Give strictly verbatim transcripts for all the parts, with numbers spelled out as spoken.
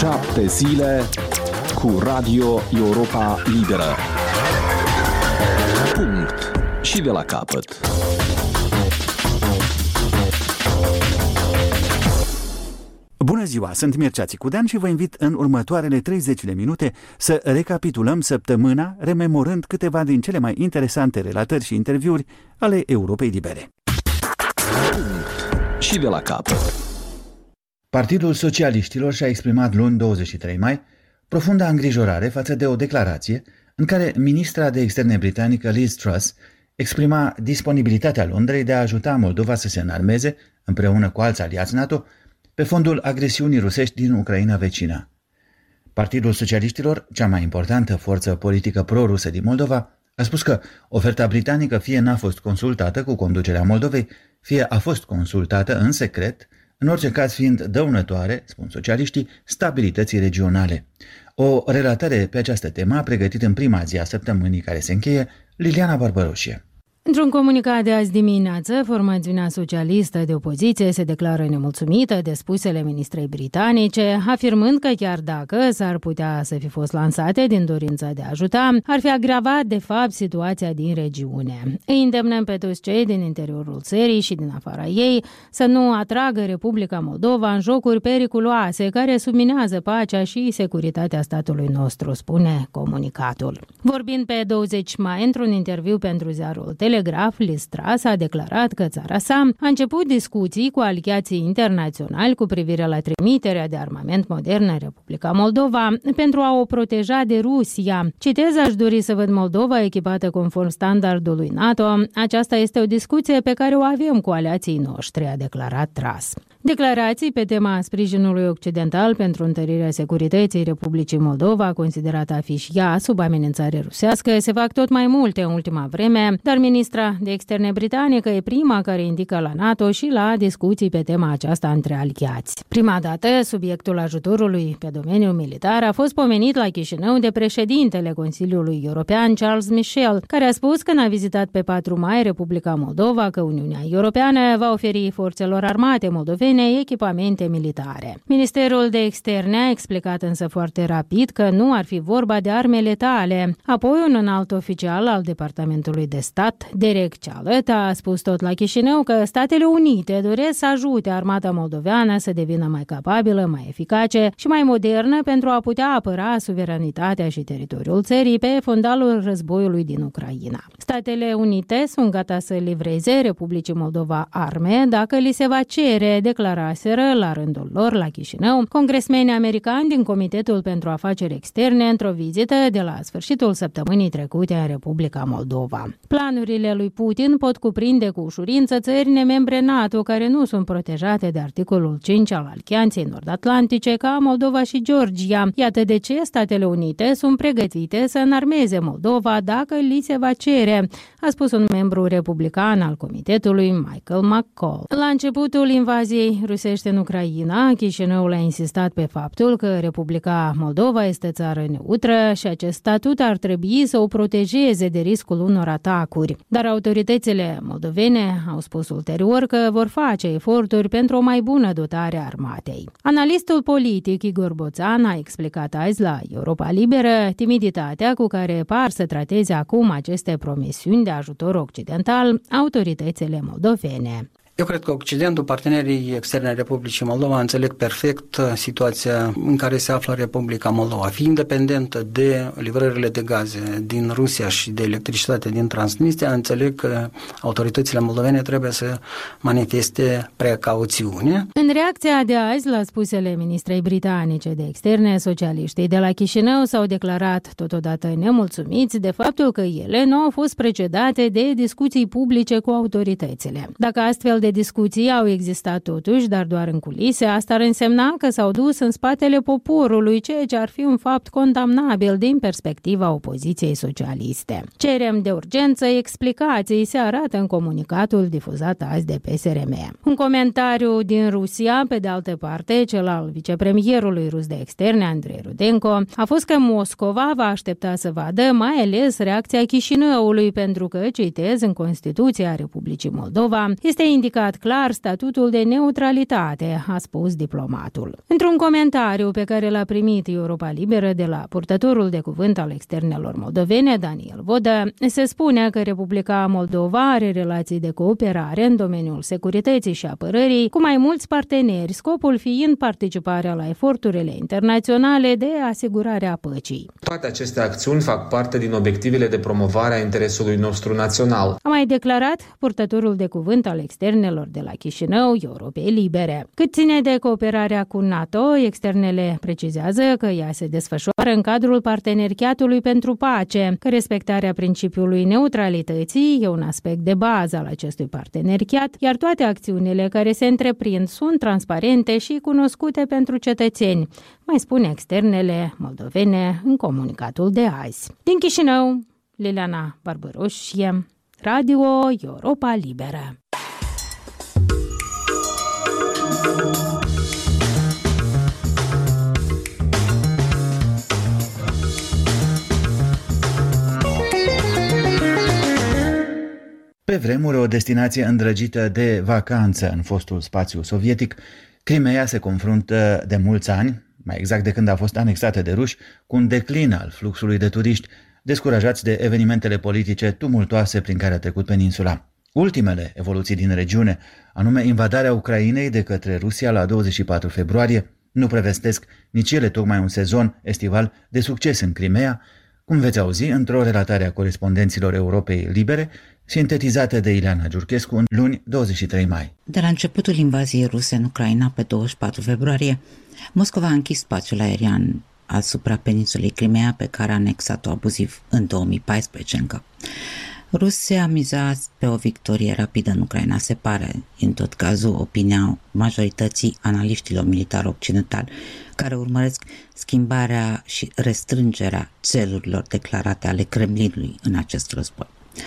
Șapte zile cu Radio Europa Liberă. Punct. Și de la capăt. Bună ziua, sunt Mircea Țicudean și vă invit în următoarele treizeci de minute să recapitulăm săptămâna, rememorând câteva din cele mai interesante relatări și interviuri ale Europei Libere. Punct. Și de la capăt. Partidul Socialiștilor și-a exprimat luni douăzeci și trei mai profunda îngrijorare față de o declarație în care ministra de externe britanică Liz Truss exprima disponibilitatea Londrei de a ajuta Moldova să se înarmeze, împreună cu alți aliați NATO, pe fondul agresiunii rusești din Ucraina vecină. Partidul Socialiștilor, cea mai importantă forță politică pro-rusă din Moldova, a spus că oferta britanică fie n-a fost consultată cu conducerea Moldovei, fie a fost consultată în secret, în orice caz fiind dăunătoare, spun socialiștii, stabilității regionale. O relatare pe această temă a pregătit în prima zi a săptămânii care se încheie Liliana Barbăroșie. Într-un comunicat de azi dimineață, formațiunea socialistă de opoziție se declară nemulțumită de spusele ministrei britanice, afirmând că chiar dacă s-ar putea să fi fost lansate din dorința de a ajuta, ar fi agravat de fapt situația din regiune. Îi îndemnăm pe toți cei din interiorul țării și din afara ei să nu atragă Republica Moldova în jocuri periculoase care subminează pacea și securitatea statului nostru, spune comunicatul. Vorbind pe douăzeci mai într-un interviu pentru ziarul Telegraf, Liz Truss a declarat că țara sa a început discuții cu aliații internaționali cu privire la trimiterea de armament modern în Republica Moldova pentru a o proteja de Rusia. Citez, aș dori să văd Moldova echipată conform standardului NATO. Aceasta este o discuție pe care o avem cu aliații noștri, a declarat Truss. Declarații pe tema sprijinului occidental pentru întărirea securității Republicii Moldova, considerată a fi și ea sub amenințare rusească, se fac tot mai multe în ultima vreme, dar ministra de externe britanică e prima care indică la NATO și la discuții pe tema aceasta între aliați. Prima dată, subiectul ajutorului pe domeniul militar a fost pomenit la Chișinău de președintele Consiliului European, Charles Michel, care a spus când a vizitat pe patru mai Republica Moldova că Uniunea Europeană va oferi forțelor armate moldovene echipamente militare. Ministerul de Externe a explicat însă foarte rapid că nu ar fi vorba de arme letale. Apoi, un înalt oficial al Departamentului de Stat, Derek Challet, a spus tot la Chișinău că Statele Unite doresc să ajute armata moldoveană să devină mai capabilă, mai eficace și mai modernă pentru a putea apăra suveranitatea și teritoriul țării pe fundalul războiului din Ucraina. Statele Unite sunt gata să livreze Republicii Moldova arme dacă li se va cere, declaraseră la rândul lor la Chișinău congresmenii americani din Comitetul pentru Afaceri Externe într-o vizită de la sfârșitul săptămânii trecute în Republica Moldova. Planurile lui Putin pot cuprinde cu ușurință țări nemembre NATO care nu sunt protejate de articolul cinci al Alianței Nord-Atlantice ca Moldova și Georgia. Iată de ce Statele Unite sunt pregătite să înarmeze Moldova dacă li se va cere, a spus un membru republican al Comitetului, Michael McCall. La începutul invaziei rusești în Ucraina, Chișinăul a insistat pe faptul că Republica Moldova este țară neutră și acest statut ar trebui să o protejeze de riscul unor atacuri. Dar autoritățile moldovene au spus ulterior că vor face eforturi pentru o mai bună dotare a armatei. Analistul politic Igor Boțan a explicat azi la Europa Liberă timiditatea cu care par să trateze acum aceste promisiuni de ajutor occidental autoritățile moldovene. Eu cred că Occidentul, partenerii externe ai Republicii Moldova, înțeleg perfect situația în care se află Republica Moldova. Fiind independentă de livrările de gaze din Rusia și de electricitate din Transnistria, înțeleg că autoritățile moldovene trebuie să manifeste precauțiune. În reacția de azi la spusele ministrei britanice de externe, socialiștii de la Chișinău s-au declarat totodată nemulțumiți de faptul că ele nu au fost precedate de discuții publice cu autoritățile. Dacă astfel de discuții au existat totuși, dar doar în culise, asta ar însemna că s-au dus în spatele poporului, ceea ce ar fi un fapt condamnabil din perspectiva opoziției socialiste. Cerem de urgență explicații, se arată în comunicatul difuzat azi de P S R M. Un comentariu din Rusia, pe de altă parte, cel al vicepremierului rus de externe, Andrei Rudenko, a fost că Moscova va aștepta să vadă mai ales reacția Chișinăului, pentru că, citez, în Constituția Republicii Moldova, este indicat indicat clar statutul de neutralitate, a spus diplomatul. Într-un comentariu pe care l-a primit Europa Liberă de la purtătorul de cuvânt al externelor moldovene, Daniel Vodă, se spune că Republica Moldova are relații de cooperare în domeniul securității și apărării cu mai mulți parteneri, scopul fiind participarea la eforturile internaționale de asigurare a păcii. Toate aceste acțiuni fac parte din obiectivele de promovare a interesului nostru național. A mai declarat purtătorul de cuvânt al externelor de la Chișinău, Europei Libere. Cât ține de cooperarea cu NATO, externele precizează că ea se desfășoară în cadrul parteneriatului pentru pace, că respectarea principiului neutralității e un aspect de bază al acestui parteneriat, iar toate acțiunile care se întreprind sunt transparente și cunoscute pentru cetățeni, mai spune externele moldovene în comunicatul de azi. Din Chișinău, Liliana Barbăroșie, Radio Europa Liberă. Pe vremuri o destinație îndrăgită de vacanță în fostul spațiu sovietic, Crimeea se confruntă de mulți ani, mai exact de când a fost anexată de ruși, cu un declin al fluxului de turiști, descurajați de evenimentele politice tumultoase prin care a trecut peninsula. Ultimele evoluții din regiune, anume invadarea Ucrainei de către Rusia la douăzeci și patru februarie, nu prevestesc nici ele tocmai un sezon estival de succes în Crimeea, cum veți auzi într-o relatare a corespondenților Europei Libere, sintetizată de Ileana Giurchescu în luni douăzeci și trei mai. De la începutul invaziei ruse în Ucraina pe douăzeci și patru februarie, Moscova a închis spațiul aerian asupra peninsulei Crimeea, pe care a anexat-o abuziv în două mii paisprezece încă. Rusia miza pe o victorie rapidă în Ucraina, se pare, în tot cazul, opinia majorității analiștilor militari occidentali, care urmăresc schimbarea și restrângerea țelurilor declarate ale Kremlinului în acest război.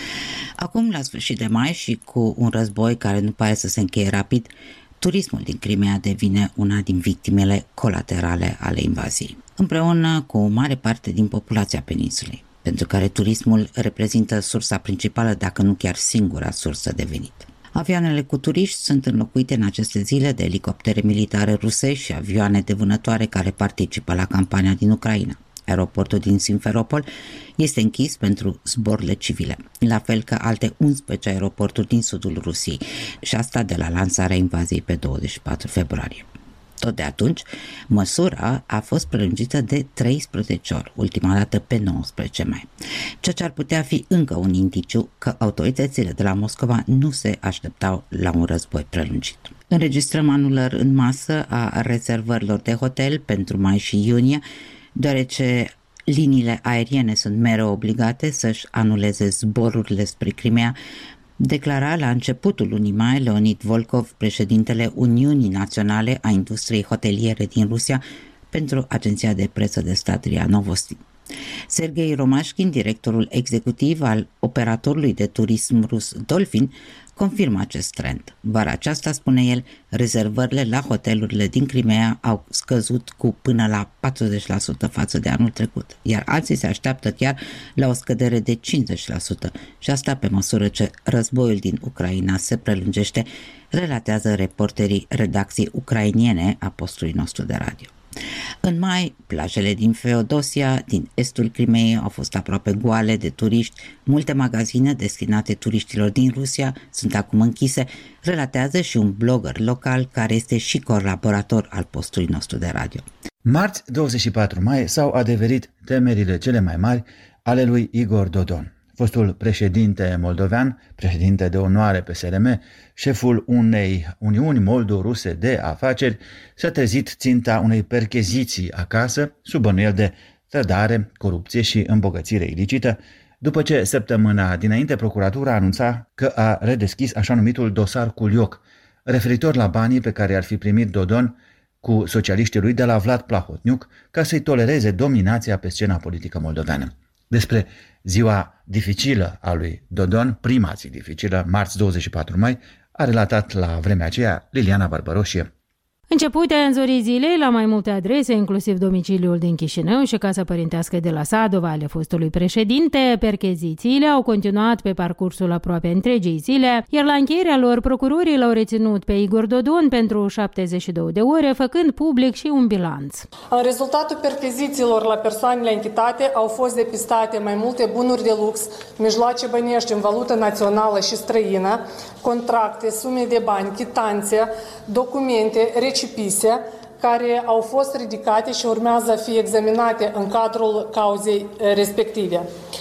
Acum, la sfârșit de mai și cu un război care nu pare să se încheie rapid, turismul din Crimeea devine una din victimele colaterale ale invaziei, împreună cu o mare parte din populația peninsulei, pentru care turismul reprezintă sursa principală, dacă nu chiar singura sursă de venit. Avioanele cu turiști sunt înlocuite în aceste zile de elicoptere militare rusești și avioane de vânătoare care participă la campania din Ucraina. Aeroportul din Simferopol este închis pentru zborurile civile, la fel ca alte unsprezece aeroporturi din sudul Rusiei, și asta de la lansarea invaziei pe douăzeci și patru februarie. Tot de atunci, măsura a fost prelungită de treisprezece ori, ultima dată pe nouăsprezece mai, ceea ce ar putea fi încă un indiciu că autoritățile de la Moscova nu se așteptau la un război prelungit. Înregistrăm anulări în masă a rezervărilor de hotel pentru mai și iunie, deoarece liniile aeriene sunt mereu obligate să-și anuleze zborurile spre Crimea, declara la începutul lunii mai Leonid Volkov, președintele Uniunii Naționale a Industriei Hoteliere din Rusia, pentru agenția de presă de stat R I A Novosti. Sergei Romashkin, directorul executiv al operatorului de turism rus Dolphin, confirmă acest trend. Vara aceasta, spune el, rezervările la hotelurile din Crimea au scăzut cu până la patruzeci la sută față de anul trecut, iar alții se așteaptă chiar la o scădere de cincizeci la sută, și asta pe măsură ce războiul din Ucraina se prelungește, relatează reporterii redacției ucrainiene a postului nostru de radio. În mai, plajele din Feodosia, din estul Crimeei, au fost aproape goale de turiști. Multe magazine destinate turiștilor din Rusia sunt acum închise, relatează și un blogger local care este și colaborator al postului nostru de radio. Marți, douăzeci și patru mai, s-au adeverit temerile cele mai mari ale lui Igor Dodon. Fostul președinte moldovean, președinte de onoare P S R M, șeful unei Uniuni Moldo-Ruse de afaceri, s-a trezit ținta unei percheziții acasă, sub bănuiel de trădare, corupție și îmbogățire ilicită, după ce săptămâna dinainte procuratura anunța că a redeschis așa numitul dosar Culioc, referitor la banii pe care ar fi primit Dodon cu socialiștii lui de la Vlad Plahotniuc ca să-i tolereze dominația pe scena politică moldoveană. Despre ziua dificilă a lui Dodon, prima zi dificilă, marți douăzeci și patru mai, a relatat la vremea aceea Liliana Barbăroșie. Începute în zorii zilei la mai multe adrese, inclusiv domiciliul din Chișinău și casa părintească de la Sadova ale fostului președinte, perchezițiile au continuat pe parcursul aproape întregii zile, iar la încheierea lor procurorii l-au reținut pe Igor Dodon pentru șaptezeci și două de ore, făcând public și un bilanț. În rezultatul perchezițiilor la persoanele închitate au fost depistate mai multe bunuri de lux, mijloace bănești în valută națională și străină, contracte, sume de bani, chitanțe, documente, recipise, care au fost ridicate și urmează a fi examinate în cadrul cauzei respective.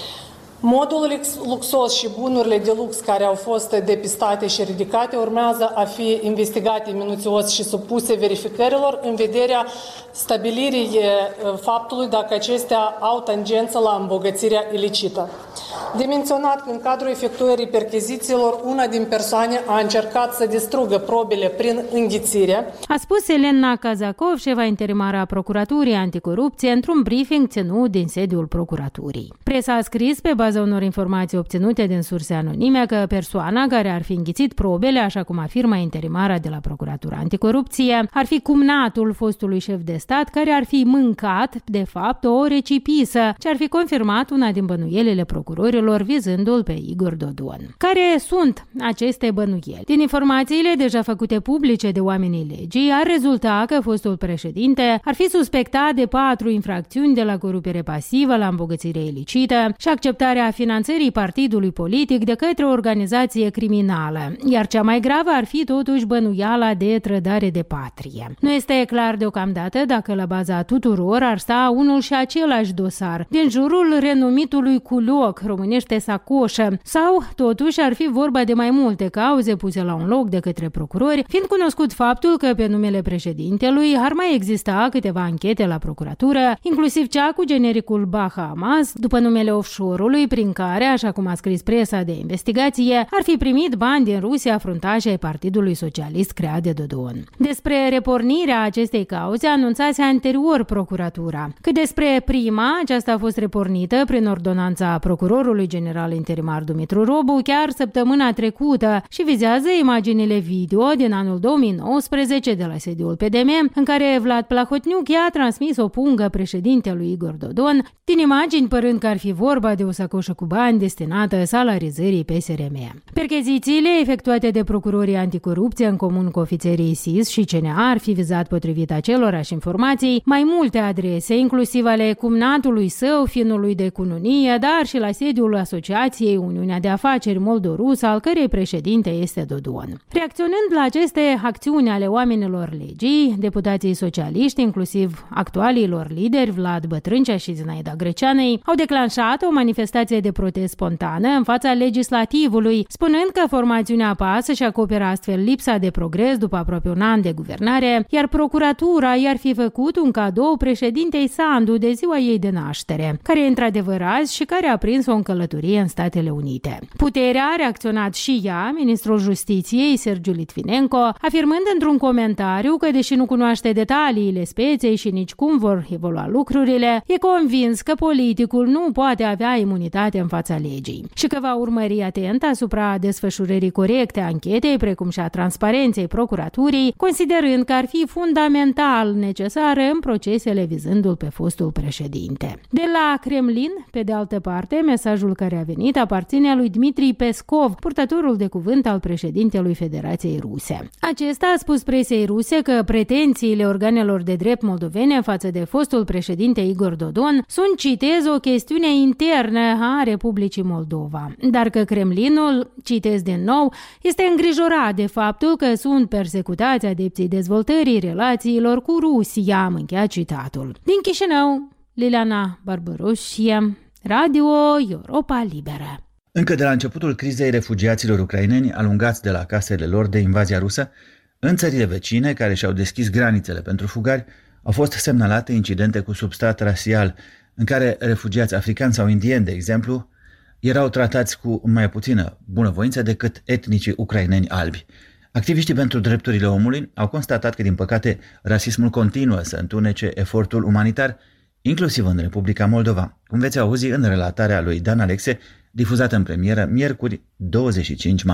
Modul luxos și bunurile de lux care au fost depistate și ridicate urmează a fi investigate minuțios și supuse verificărilor în vederea stabilirii faptului dacă acestea au tangență la îmbogățirea ilicită. De menționat că în cadrul efectuării perchezițiilor, una din persoane a încercat să distrugă probele prin înghițire. A spus Elena Kazakov, șefa interimară a Procuraturii Anticorupție, într-un briefing ținut din sediul Procuraturii. Presa a scris pe baza unor informații obținute din surse anonime că persoana care ar fi înghițit probele, așa cum afirmă interimara de la Procuratura Anticorupție, ar fi cumnatul fostului șef de stat care ar fi mâncat, de fapt, o recipisă, ce ar fi confirmat una din bănuielile procurorilor vizându-l pe Igor Dodon. Care sunt aceste bănuieli? Din informațiile deja făcute publice de oamenii legii, ar rezulta că fostul președinte ar fi suspectat de patru infracțiuni, de la corupere pasivă la îmbogățire ilicită și acceptarea finanțării partidului politic de către o organizație criminală, iar cea mai gravă ar fi totuși bănuiala de trădare de patrie. Nu este clar deocamdată dacă la baza tuturor ar sta unul și același dosar, din jurul renumitului culoc, românește sacoșă, sau totuși ar fi vorba de mai multe cauze puse la un loc de către procurori, fiind cunoscut faptul că pe numele președintelui ar mai exista câteva anchete la procuratură, inclusiv cea cu genericul Bahamas, după numele offshore-ului prin care, așa cum a scris presa de investigație, ar fi primit bani din Rusia fruntașii ai Partidului Socialist creat de Dodon. Despre repornirea acestei cauze anunțase anterior procuratura. Cât despre prima, aceasta a fost repornită prin ordonanța procurorului general interimar Dumitru Robu chiar săptămâna trecută și vizează imaginile video din anul două mii nouăsprezece de la sediul P D M, în care Vlad Plahotniuc i-a transmis o pungă președintelui Igor Dodon, din imagini părând că ar fi vorba de o sacoșă cu bani destinată salarizării P S R M. Perchezițiile efectuate de procurorii anticorupție în comun cu ofițerii S I S și C N A ar fi vizat, potrivit acelorași informații, mai multe adrese, inclusiv ale cumnatului său, finului de cununie, dar și la sediul Asociației Uniunea de Afaceri Moldorus, al cărei președinte este Dodon. Reacționând la aceste acțiuni ale oamenilor legii, deputații socialiști, inclusiv actualilor lideri Vlad Bătrâncea și Zinaida Greceanei, au declanșat o manifestație de protest spontană în fața legislativului, spunând că formațiunea pasă și acoperă astfel lipsa de progres după aproape un an de guvernare, iar procuratura i-ar fi făcut un cadou președintei Sandu de ziua ei de naștere, care e într-adevăr azi și care a prins o călătorie în Statele Unite. Puterea a reacționat și ea, ministrul Justiției Sergiu Litvinenko, afirmând într-un comentariu că, deși nu cunoaște detaliile speței și nici cum vor evolua lucrurile, e convins că politicul nu poate avea imunitate în fața legii și că va urmări atent asupra desfășurării corecte a anchetei, precum și a transparenței procuraturii, considerând că ar fi fundamental necesară în procesele vizându-l pe fostul președinte. De la Kremlin, pe de altă parte, mesajul care a venit aparține lui Dmitri Peskov, purtătorul de cuvânt al președintelui Federației Ruse. Acesta a spus presei ruse că pretențiile organelor de drept moldovene față de fostul președinte Igor Dodon sunt, citez, o chestiune internă a Republicii Moldova, dar că Kremlinul, citez din nou, este îngrijorat de faptul că sunt persecutați adepții dezvoltării relațiilor cu Rusia, am încheiat citatul. Din Chișinău, Liliana Barbaroșie, Radio Europa Liberă. Încă de la începutul crizei refugiaților ucraineni alungați de la casele lor de invazia rusă, în țările vecine care și-au deschis granițele pentru fugari, au fost semnalate incidente cu substrat rasial, în care refugiați africani sau indieni, de exemplu, erau tratați cu mai puțină bunăvoință decât etnicii ucraineni albi. Activiștii pentru drepturile omului au constatat că, din păcate, rasismul continuă să întunece efortul umanitar, inclusiv în Republica Moldova, cum veți auzi în relatarea lui Dan Alexe, difuzată în premieră miercuri douăzeci și cinci mai.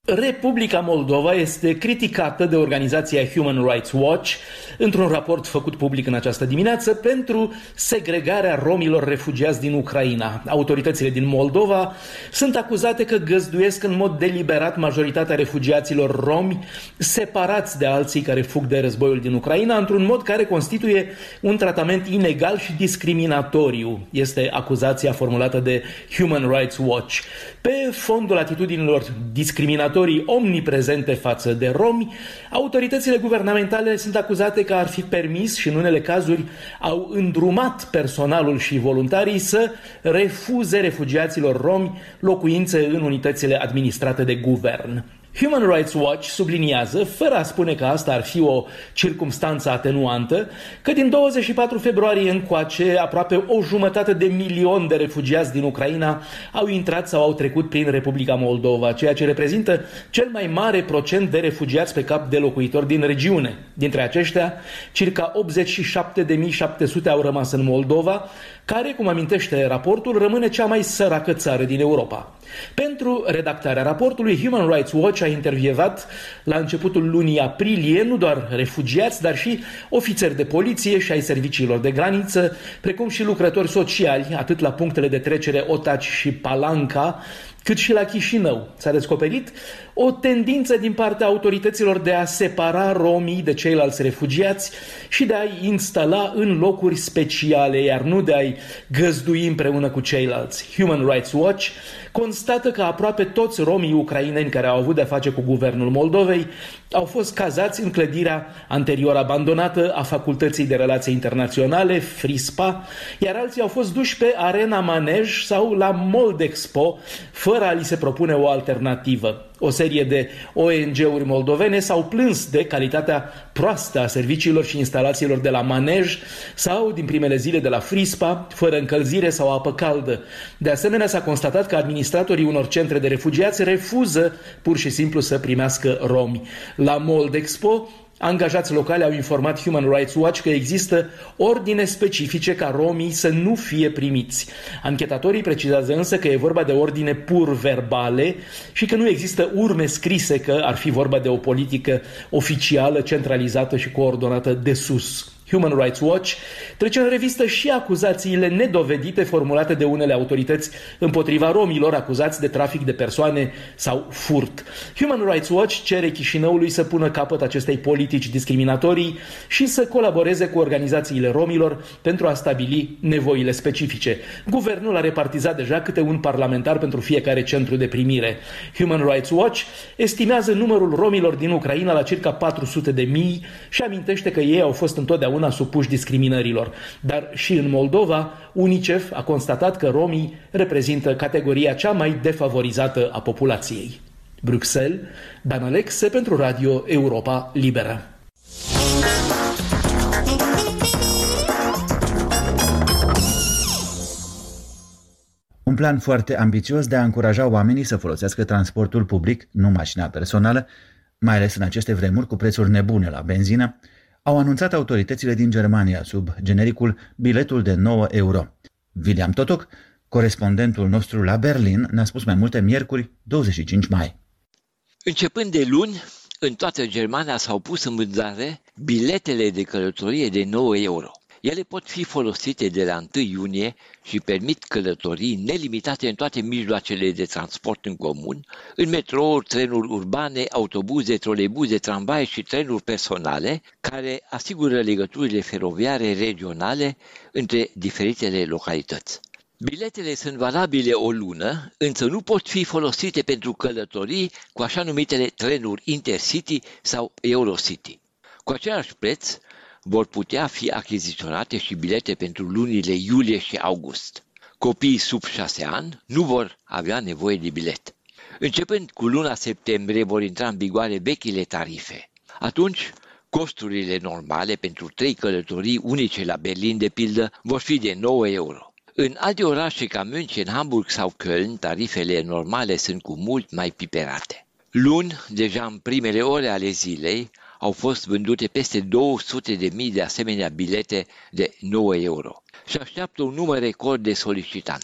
Republica Moldova este criticată de organizația Human Rights Watch într-un raport făcut public în această dimineață pentru segregarea romilor refugiați din Ucraina. Autoritățile din Moldova sunt acuzate că găzduiesc în mod deliberat majoritatea refugiaților romi separați de alții care fug de războiul din Ucraina într-un mod care constituie un tratament inegal și discriminatoriu. Este acuzația formulată de Human Rights Watch. Pe fondul atitudinilor discriminatorii omniprezente față de romi, autoritățile guvernamentale sunt acuzate că ar fi permis și în unele cazuri au îndrumat personalul și voluntarii să refuze refugiaților romi locuințe în unitățile administrate de guvern. Human Rights Watch subliniază, fără a spune că asta ar fi o circumstanță atenuantă, că din douăzeci și patru februarie încoace aproape o jumătate de milion de refugiați din Ucraina au intrat sau au trecut prin Republica Moldova, ceea ce reprezintă cel mai mare procent de refugiați pe cap de locuitori din regiune. Dintre aceștia, circa optzeci și șapte de mii șapte sute au rămas în Moldova, care, cum amintește raportul, rămâne cea mai săracă țară din Europa. Pentru redactarea raportului, Human Rights Watch a intervievat la începutul lunii aprilie nu doar refugiați, dar și ofițeri de poliție și ai serviciilor de graniță, precum și lucrători sociali, atât la punctele de trecere Otaci și Palanca, cât și la Chișinău. S-a descoperit o tendință din partea autorităților de a separa romii de ceilalți refugiați și de a-i instala în locuri speciale, iar nu de a-i găzdui împreună cu ceilalți. Human Rights Watch constată că aproape toți romii ucraineni care au avut de-a face cu guvernul Moldovei au fost cazați în clădirea anterior abandonată a Facultății de Relații Internaționale, FRISPA, iar alții au fost duși pe Arena Manej sau la Moldexpo, fără a li se propune o alternativă. O serie de O N G-uri moldovene s-au plâns de calitatea proastă a serviciilor și instalațiilor de la Manej sau din primele zile de la FRISPA, fără încălzire sau apă caldă. De asemenea, s-a constatat că administratorii unor centre de refugiați refuză pur și simplu să primească romi. La Moldexpo, angajați locali au informat Human Rights Watch că există ordine specifice ca romii să nu fie primiți. Anchetatorii precizează însă că e vorba de ordine pur verbale și că nu există urme scrise că ar fi vorba de o politică oficială, centralizată și coordonată de sus. Human Rights Watch trece în revistă și acuzațiile nedovedite formulate de unele autorități împotriva romilor acuzați de trafic de persoane sau furt. Human Rights Watch cere Chișinăului să pună capăt acestei politici discriminatorii și să colaboreze cu organizațiile romilor pentru a stabili nevoile specifice. Guvernul a repartizat deja câte un parlamentar pentru fiecare centru de primire. Human Rights Watch estimează numărul romilor din Ucraina la circa patru sute de mii și amintește că ei au fost întotdeauna supuși discriminărilor. Dar și în Moldova, UNICEF a constatat că romii reprezintă categoria cea mai defavorizată a populației. Bruxelles, Dan Alexe pentru Radio Europa Liberă. Un plan foarte ambițios de a încuraja oamenii să folosească transportul public, nu mașina personală, mai ales în aceste vremuri cu prețuri nebune la benzină, au anunțat autoritățile din Germania sub genericul biletul de nouă euro. William Totoc, corespondentul nostru la Berlin, ne-a spus mai multe miercuri, douăzeci și cinci mai. Începând de luni, în toată Germania s-au pus în vânzare biletele de călătorie de nouă euro. Ele pot fi folosite de la întâi iunie și permit călătorii nelimitate în toate mijloacele de transport în comun, în metrouri, trenuri urbane, autobuze, troleibuze, tramvaie și trenuri personale, care asigură legăturile feroviare regionale între diferitele localități. Biletele sunt valabile o lună, însă nu pot fi folosite pentru călătorii cu așa numitele trenuri Intercity sau Eurocity. Cu același preț, vor putea fi achiziționate și bilete pentru lunile iulie și august. Copiii sub șase ani nu vor avea nevoie de bilet. Începând cu luna septembrie vor intra în vigoare vechile tarife. Atunci, costurile normale pentru trei călătorii unice la Berlin, de pildă, vor fi de nouă euro. În alte orașe ca München, Hamburg sau Köln, tarifele normale sunt cu mult mai piperate. Luni, deja în primele ore ale zilei, au fost vândute peste două sute de mii de asemenea bilete de nouă euro și așteaptă un număr record de solicitanți.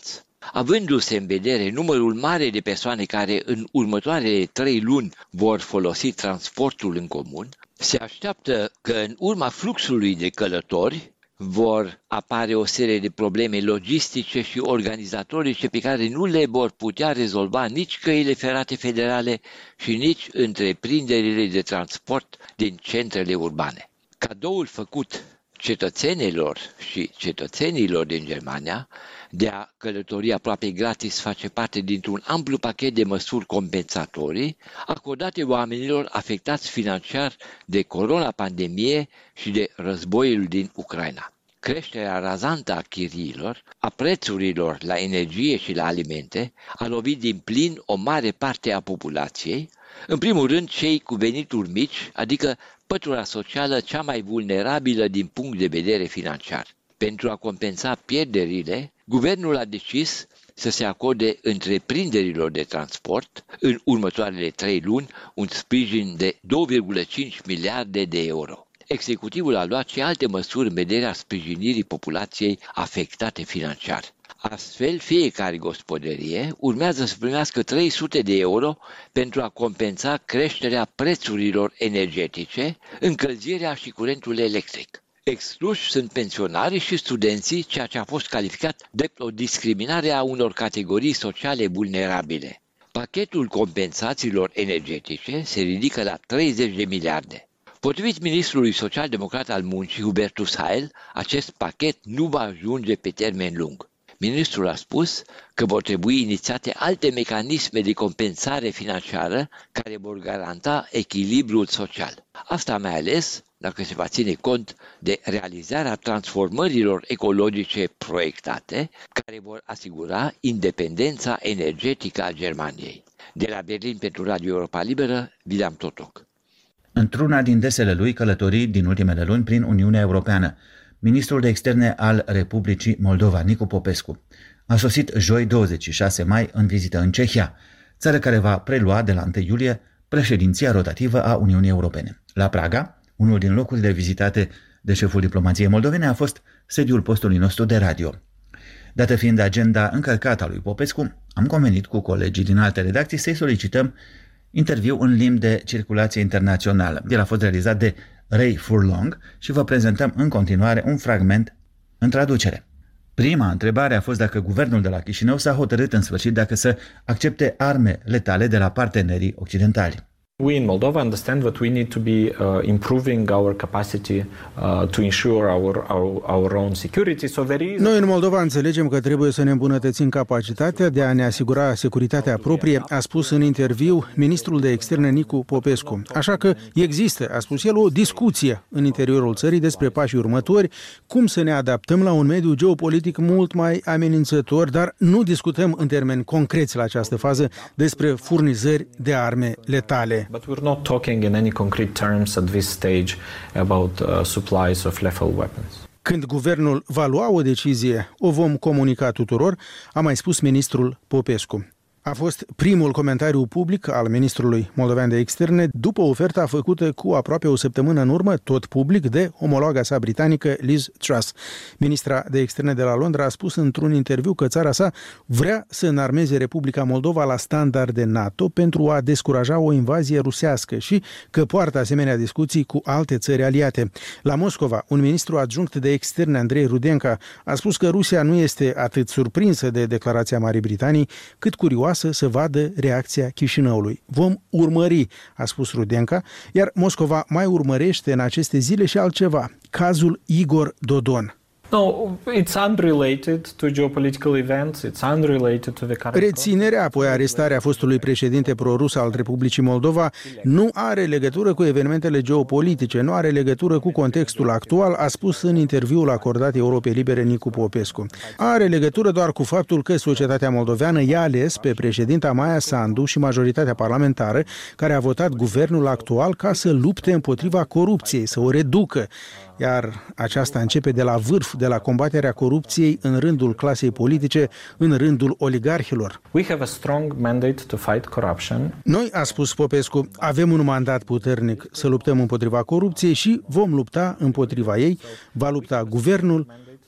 Avându-se în vedere numărul mare de persoane care în următoarele trei luni vor folosi transportul în comun, se așteaptă că în urma fluxului de călători vor apare o serie de probleme logistice și organizatorice pe care nu le vor putea rezolva nici căile ferate federale și nici întreprinderile de transport din centrele urbane. Cadoul făcut cetățenilor și cetățenilor din Germania de a călători aproape gratis face parte dintr-un amplu pachet de măsuri compensatorii acordate oamenilor afectați financiar de corona-pandemie și de războiul din Ucraina. Creșterea razantă a chiriilor, a prețurilor la energie și la alimente, a lovit din plin o mare parte a populației, în primul rând cei cu venituri mici, adică pătura socială cea mai vulnerabilă din punct de vedere financiar. Pentru a compensa pierderile, guvernul a decis să se acorde întreprinderilor de transport în următoarele trei luni un sprijin de două virgulă cinci miliarde de euro. Executivul a luat și alte măsuri în vederea sprijinirii populației afectate financiar. Astfel, fiecare gospodărie urmează să primească trei sute de euro pentru a compensa creșterea prețurilor energetice, încălzirea și curentul electric. Excluși sunt pensionarii și studenții, ceea ce a fost calificat drept o discriminare a unor categorii sociale vulnerabile. Pachetul compensațiilor energetice se ridică la treizeci de miliarde. Potrivit ministrului social-democrat al muncii, Hubertus Heil, acest pachet nu va ajunge pe termen lung. Ministrul a spus că vor trebui inițiate alte mecanisme de compensare financiară care vor garanta echilibrul social. Asta mai ales dacă se va ține cont de realizarea transformărilor ecologice proiectate, care vor asigura independența energetică a Germaniei. De la Berlin pentru Radio Europa Liberă, William Totoc. Într-una din desele lui călătorii din ultimele luni prin Uniunea Europeană, ministrul de externe al Republicii Moldova, Nicu Popescu, a sosit joi douăzeci și șase mai în vizită în Cehia, țară care va prelua de la întâi iulie președinția rotativă a Uniunii Europene. La Praga, unul din locurile vizitate de șeful diplomației moldovene a fost sediul postului nostru de radio. Dată fiind agenda încărcată a lui Popescu, am convenit cu colegii din alte redacții să-i solicităm interviu în limbi de circulație internațională. El a fost realizat de Ray Furlong și vă prezentăm în continuare un fragment în traducere. Prima întrebare a fost dacă guvernul de la Chișinău s-a hotărât în sfârșit dacă să accepte arme letale de la partenerii occidentali. We in Moldova understand that we need to be uh, improving our capacity uh, to ensure our, our our own security. So there is... Noi în Moldova înțelegem că trebuie să ne îmbunătățim capacitatea de a ne asigura securitatea proprie, a spus în interviu ministrul de externe Nicu Popescu. Așa că există, a spus el, o discuție în interiorul țării despre pașii următori, cum să ne adaptăm la un mediu geopolitic mult mai amenințător, dar nu discutăm în termeni concreți la această fază despre furnizări de arme letale. But we're not talking in any concrete terms at this stage about uh, supplies of lethal weapons. Când guvernul va lua o decizie, o vom comunica tuturor, a mai spus ministrul Popescu. A fost primul comentariu public al ministrului moldovean de externe după oferta făcută cu aproape o săptămână în urmă, tot public, de omologa sa britanică Liz Truss. Ministra de externe de la Londra a spus într-un interviu că țara sa vrea să înarmeze Republica Moldova la standarde NATO pentru a descuraja o invazie rusească și că poartă asemenea discuții cu alte țări aliate. La Moscova, un ministru adjunct de externe, Andrei Rudenka, a spus că Rusia nu este atât surprinsă de declarația Marii Britanii, cât curioasă să vadă reacția Chișinăului. Vom urmări, a spus Rudenka, iar Moscova mai urmărește în aceste zile și altceva, cazul Igor Dodon. No, it's unrelated to geopolitical events, it's unrelated to the current... Reținerea, apoi arestarea fostului președinte prorus al Republicii Moldova nu are legătură cu evenimentele geopolitice, nu are legătură cu contextul actual, a spus în interviul acordat Europei Libere Nicu Popescu. Are legătură doar cu faptul că societatea moldoveană i-a ales pe președinta Maia Sandu și majoritatea parlamentară care a votat guvernul actual ca să lupte împotriva corupției, să o reducă. Iar aceasta începe de la vârf, de la combaterea corupției în rândul clasei politice, în rândul oligarhilor. We have a strong mandate to fight corruption. Noi, a spus Popescu, avem un mandat puternic să luptăm împotriva corupției și vom lupta împotriva ei, va lupta guvernul,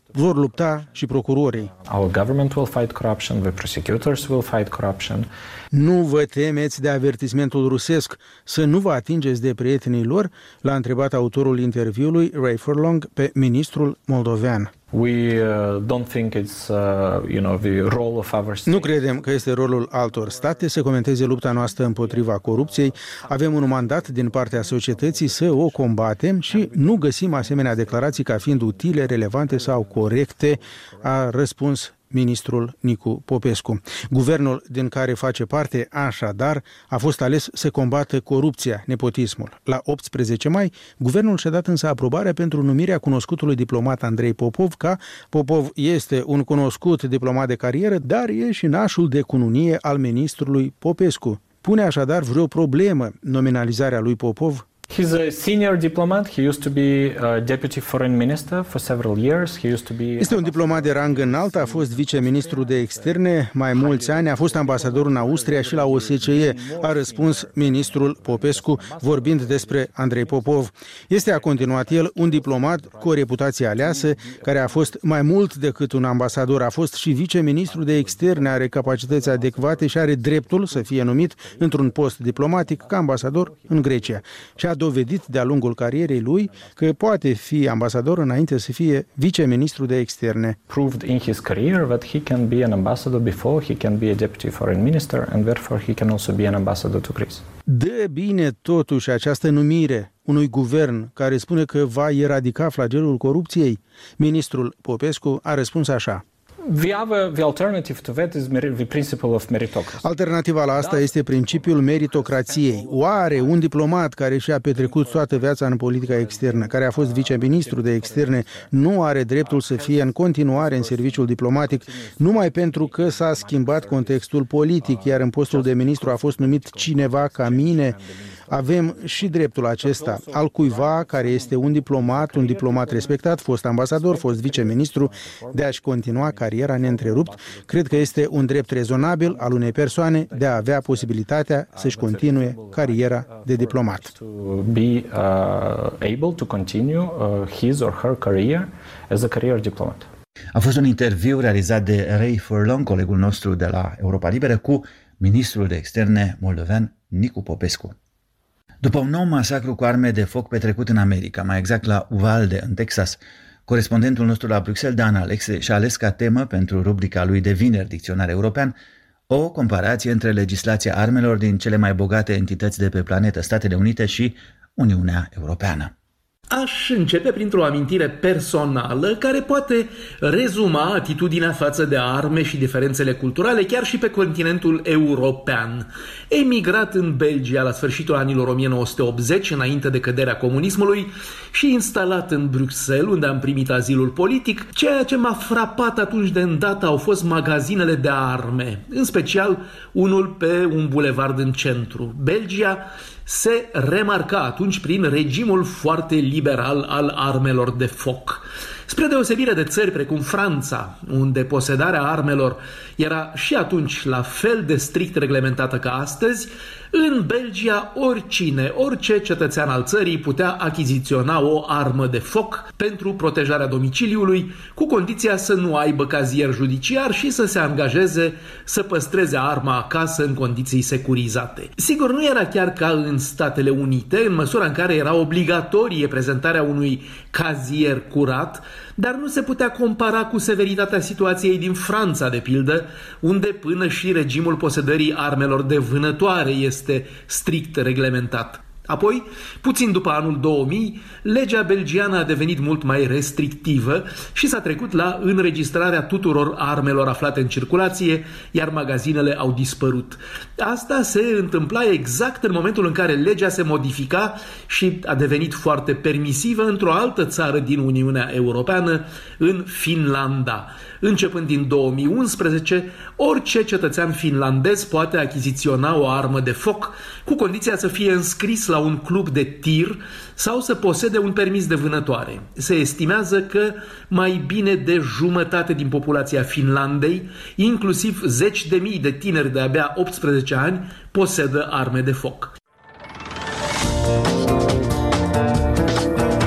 vor lupta și procurorii. Our government will fight corruption, the prosecutors will fight corruption. Nu vă temeți de avertismentul rusesc, să nu vă atingeți de prietenii lor? L-a întrebat autorul interviului, Ray Furlong, pe ministrul moldovean. We uh, don't think it's uh, you know the role of our state. Nu credem că este rolul altor state să comenteze lupta noastră împotriva corupției. Avem un mandat din partea societății să o combatem și nu găsim asemenea declarații ca fiind utile, relevante sau corecte, a răspuns ministrul Nicu Popescu. Guvernul din care face parte, așadar, a fost ales să combată corupția, nepotismul. La optsprezece mai, guvernul și-a dat însă aprobarea pentru numirea cunoscutului diplomat Andrei Popov, ca Popov este un cunoscut diplomat de carieră, dar e și nașul de cununie al ministrului Popescu. Pune așadar vreo problemă nominalizarea lui Popov? He's a senior diplomat. He used to be a deputy foreign minister for several years. He used to be Este un diplomat de rang înalt, a fost viceministru de externe mai mulți ani, a fost ambasador în Austria și la O S C E, a răspuns ministrul Popescu vorbind despre Andrei Popov. Este, a continuat el, un diplomat cu o reputație aleasă, care a fost mai mult decât un ambasador, a fost și viceministru de externe, are capacități adecvate și are dreptul să fie numit într-un post diplomatic ca ambasador în Grecia. Și a dovedit de-a lungul carierei lui că poate fi ambasador înainte să fie viceministru de externe. Proved in his career that he can be an ambassador before he can be a deputy foreign minister and therefore he can also be an ambassador to Greece. Dă bine totuși această numire unui guvern care spune că va eradica flagelul corupției? Ministrul Popescu a răspuns așa. The other, the alternative to that is the principle of meritocracy. Alternativa la asta este principiul meritocrației. Oare un diplomat care și-a petrecut toată viața în politica externă, care a fost viceministru de externe, nu are dreptul să fie în continuare în serviciul diplomatic numai pentru că s-a schimbat contextul politic, iar în postul de ministru a fost numit cineva ca mine? Avem și dreptul acesta al cuiva care este un diplomat, un diplomat respectat, fost ambasador, fost viceministru, de a-și continua cariera neîntrerupt. Cred că este un drept rezonabil al unei persoane de a avea posibilitatea să-și continue cariera de diplomat. To be uh, able to continue uh, his or her career as a career diplomat. A fost un interviu realizat de Ray Furlong, colegul nostru de la Europa Liberă, cu ministrul de externe moldovean Nicu Popescu. După un nou masacru cu arme de foc petrecut în America, mai exact la Uvalde, în Texas, corespondentul nostru la Bruxelles, Dan Alexe, și-a ales ca temă pentru rubrica lui de vineri, Dicționar European, o comparație între legislația armelor din cele mai bogate entități de pe planetă, Statele Unite și Uniunea Europeană. Aș începe printr-o amintire personală care poate rezuma atitudinea față de arme și diferențele culturale chiar și pe continentul european. Emigrat în Belgia la sfârșitul anilor o mie nouă sute optzeci, înainte de căderea comunismului, și instalat în Bruxelles, unde am primit azilul politic, ceea ce m-a frapat atunci de îndată au fost magazinele de arme, în special unul pe un bulevard în centru. Belgia se remarca atunci prin regimul foarte liberal al armelor de foc. Spre deosebire de țări precum Franța, unde posedarea armelor era și atunci la fel de strict reglementată ca astăzi, în Belgia oricine, orice cetățean al țării putea achiziționa o armă de foc pentru protejarea domiciliului, cu condiția să nu aibă cazier judiciar și să se angajeze să păstreze arma acasă în condiții securizate. Sigur, nu era chiar ca în Statele Unite, în măsura în care era obligatorie prezentarea unui cazier curat, dar nu se putea compara cu severitatea situației din Franța, de pildă, unde până și regimul posedării armelor de vânătoare este strict reglementat. Apoi, puțin după anul două mii, legea belgiană a devenit mult mai restrictivă și s-a trecut la înregistrarea tuturor armelor aflate în circulație, iar magazinele au dispărut. Asta se întâmpla exact în momentul în care legea se modifica și a devenit foarte permisivă într-o altă țară din Uniunea Europeană, în Finlanda. Începând din două mii unsprezece, orice cetățean finlandez poate achiziționa o armă de foc, cu condiția să fie înscris la un club de tir sau să posede un permis de vânătoare. Se estimează că mai bine de jumătate din populația Finlandei, inclusiv zeci de mii de tineri de abia optsprezece ani, posedă arme de foc.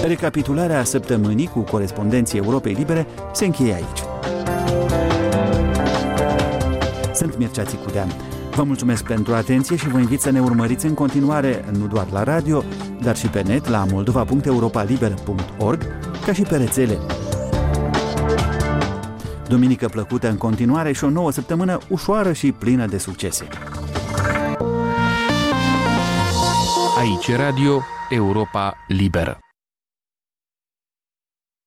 Recapitularea săptămânii cu corespondenții Europei Libere se încheie aici. Sunt Mircea Țicudean. Vă mulțumesc pentru atenție și vă invit să ne urmăriți în continuare, nu doar la radio, dar și pe net la moldova punct europaliber punct org, ca și pe rețele. Duminică plăcută în continuare și o nouă săptămână ușoară și plină de succese. Aici Radio Europa Liberă.